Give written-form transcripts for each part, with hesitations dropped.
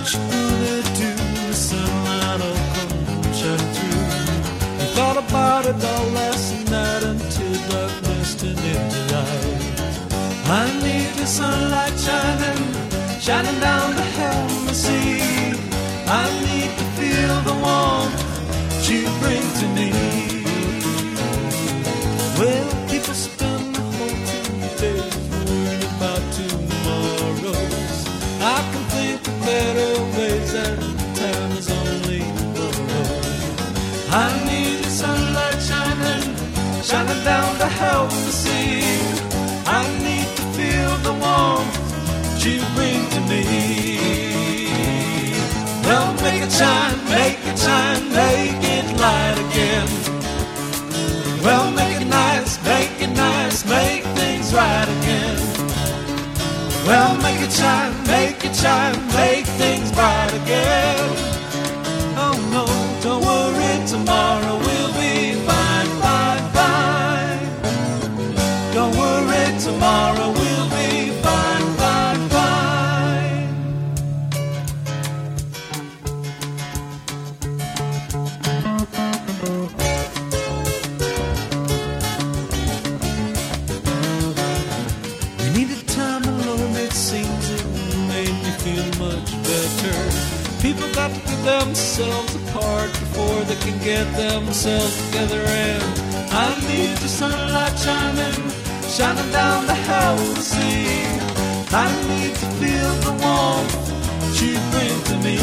what you gonna do? The sunlight will come shining through. You thought about it all last night until darkness turned into light. I need the sunlight shining down to help me see. I need to feel the warmth you bring to me. Well, people spend the whole 2 days worrying about tomorrows. I can think of better ways and time is only the road. I need the sunlight shining down to help me see. I need to feel the warmth you bring to me. Well, make it shine, make it shine, make it light again. Well, make it nice, make things right again. Well, make it shine, make things bright again. Oh no, don't worry, tomorrow will be fine, fine, fine. Don't worry, tomorrow will be fine, fine, fine. We needed time alone, it seems it made me feel much better. People got to get themselves apart before they can get themselves together. And I need the sunlight shining down to help me see. I need to feel the warmth you bring to me.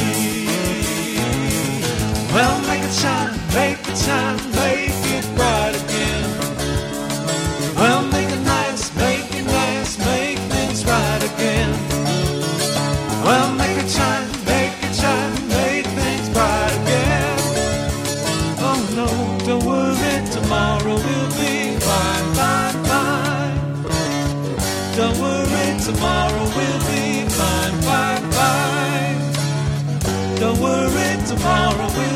Well, make it shine, make it bright again. Well, make it nice, make things right again. Well, make it shine, make things bright again. Oh no, don't worry, tomorrow will be fine, fine, fine. Don't worry, tomorrow will be fine, fine, fine. Don't worry, tomorrow will